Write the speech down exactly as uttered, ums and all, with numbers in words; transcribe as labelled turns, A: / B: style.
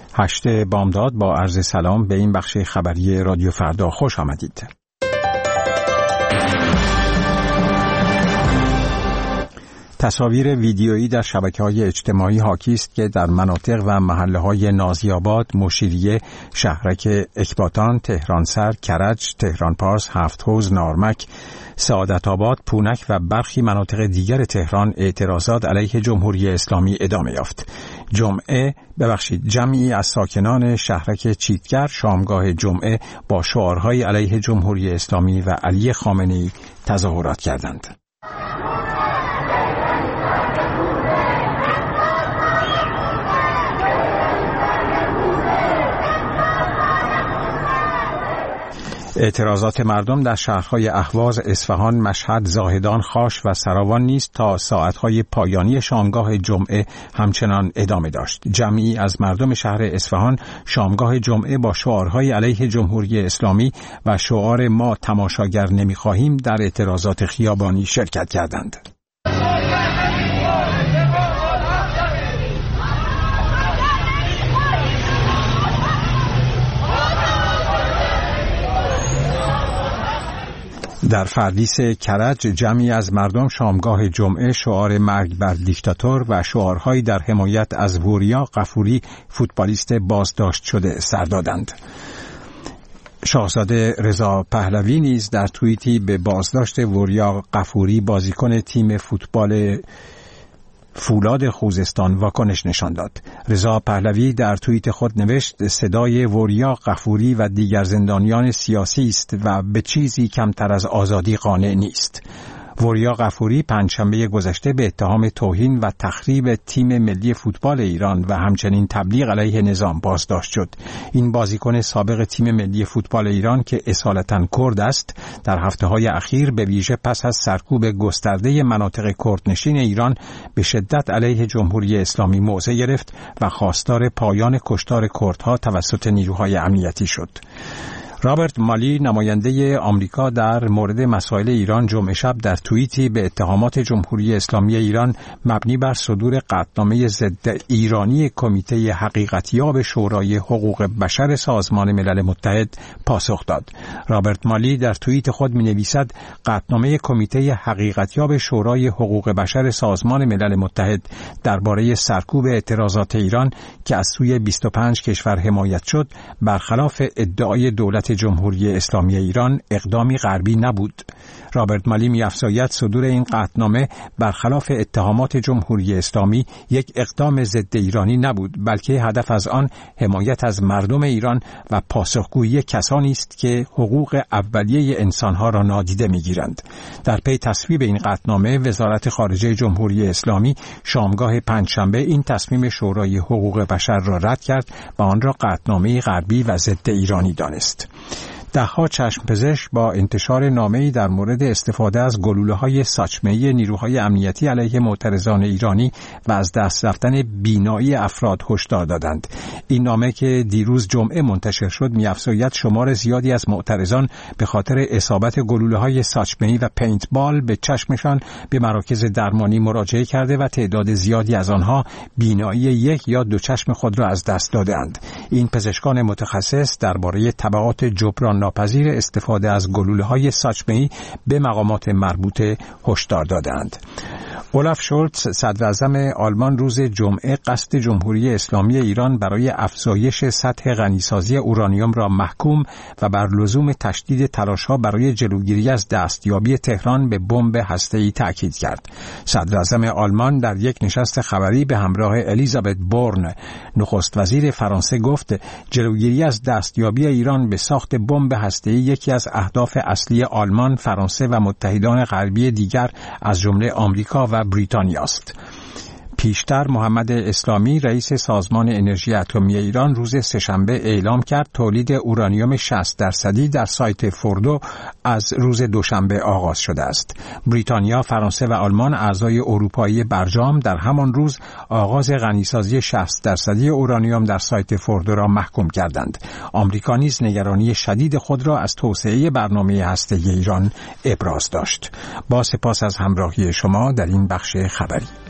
A: هشت بامداد با عرض سلام به این بخش خبری رادیو فردا خوش آمدید. تصاویر ویدیویی در شبکه‌های اجتماعی حاکی است که در مناطق و محله‌های نازی‌آباد، مشیریه، شهرک اکباتان، تهرانسر، کرج، تهرانپارس، هفت‌حوض، نارمک، سعادت آباد، پونک و برخی مناطق دیگر تهران اعتراضات علیه جمهوری اسلامی ادامه یافت. جمعه ببخشید جمعی از ساکنان شهرک چیتگر شامگاه جمعه با شعارهای علیه جمهوری اسلامی و علی خامنه‌ای تظاهرات کردند. اعتراضات مردم در شهرهای اهواز، اصفهان، مشهد، زاهدان، خاش و سراوان نیز تا ساعتهای پایانی شامگاه جمعه همچنان ادامه داشت. جمعی از مردم شهر اصفهان شامگاه جمعه با شعارهای علیه جمهوری اسلامی و شعار ما تماشاگر نمی‌خواهیم در اعتراضات خیابانی شرکت کردند. در فردیس کرج جمعی از مردم شامگاه جمعه شعار مرگ بر دیکتاتور و شعارهایی در حمایت از وریا غفوری فوتبالیست بازداشت شده سر دادند. شاهزاده رضا پهلوی نیز در توییتی به بازداشت وریا غفوری بازیکن تیم فوتبال فولاد خوزستان واکنش نشان داد. رضا پهلوی در توییت خود نوشت صدای وریا غفوری و دیگر زندانیان سیاسی است و به چیزی کمتر از آزادی قانع نیست. وریا غفوری پنجشنبه گذشته به اتهام توهین و تخریب تیم ملی فوتبال ایران و همچنین تبلیغ علیه نظام بازداشت شد. این بازیکن سابق تیم ملی فوتبال ایران که اصالتاً کرد است، در هفته‌های اخیر به ویژه پس از سرکوب گسترده مناطق کردنشین ایران به شدت علیه جمهوری اسلامی موضع گرفت و خواستار پایان کشتار کردها توسط نیروهای امنیتی شد. رابرت مالی نماینده آمریکا در مورد مسائل ایران جمعه شب در توییتی به اتهامات جمهوری اسلامی ایران مبنی بر صدور قطعنامه ضد ایرانی کمیته حقیقتیاب شورای حقوق بشر سازمان ملل متحد پاسخ داد. رابرت مالی در توییت خود می‌نویسد قطعنامه کمیته حقیقتیاب شورای حقوق بشر سازمان ملل متحد درباره سرکوب اعتراضات ایران که از سوی بیست و پنج کشور حمایت شد برخلاف ادعای دولت جمهوری اسلامی ایران اقدامی غربی نبود. رابرت مالی می‌افزاید صدور این قطعنامه برخلاف اتهامات جمهوری اسلامی یک اقدام ضد ایرانی نبود، بلکه هدف از آن حمایت از مردم ایران و پاسخگویی کسانی است که حقوق اولیه انسانها را نادیده می‌گیرند. در پی تصویب این قطعنامه وزارت خارجه جمهوری اسلامی شامگاه پنجشنبه این تصمیم شورای حقوق بشر را رد کرد و آن را قطعنامه غربی و ضد ایرانی دانست. ده‌ها چشم پزشک با انتشار نامه‌ای در مورد استفاده از گلوله‌های ساچمه‌ای نیروهای امنیتی علیه معترضان ایرانی و از دست رفتن بینایی افراد هشدار دادند. این نامه که دیروز جمعه منتشر شد می‌افزاید شمار زیادی از معترضان به خاطر اصابت گلوله‌های ساچمه‌ای و پینتبال به چشمشان به مراکز درمانی مراجعه کرده و تعداد زیادی از آنها بینایی یک یا دو چشم خود را از دست دادند. این پزشکان متخصص درباره تبعات جبران ناپذیر استفاده از گلوله‌های ساچمه‌ای به مقامات مربوطه هشدار دادند. اولاف شولتز صدر اعظم آلمان روز جمعه قصد جمهوری اسلامی ایران برای افزایش سطح غنیسازی اورانیوم را محکوم و بر لزوم تشدید تلاش‌ها برای جلوگیری از دستیابی تهران به بمب هسته‌ای تاکید کرد. صدر اعظم آلمان در یک نشست خبری به همراه الیزابت بورن نخست وزیر فرانسه گفت جلوگیری از دستیابی ایران به ساخت بمب هسته‌ای یکی از اهداف اصلی آلمان، فرانسه و متحدان غربی دیگر از جمله آمریکا و بریتانیا است. پیشتر محمد اسلامی رئیس سازمان انرژی اتمی ایران روز سه‌شنبه اعلام کرد تولید اورانیوم شصت درصدی در سایت فوردو از روز دوشنبه آغاز شده است. بریتانیا، فرانسه و آلمان اعضای اروپایی برجام در همان روز آغاز غنیسازی شصت درصدی اورانیوم در سایت فوردو را محکوم کردند. آمریکا نیز نگرانی شدید خود را از توسعه برنامه هسته‌ای ایران ابراز داشت. با سپاس از همراهی شما در این بخش خبری.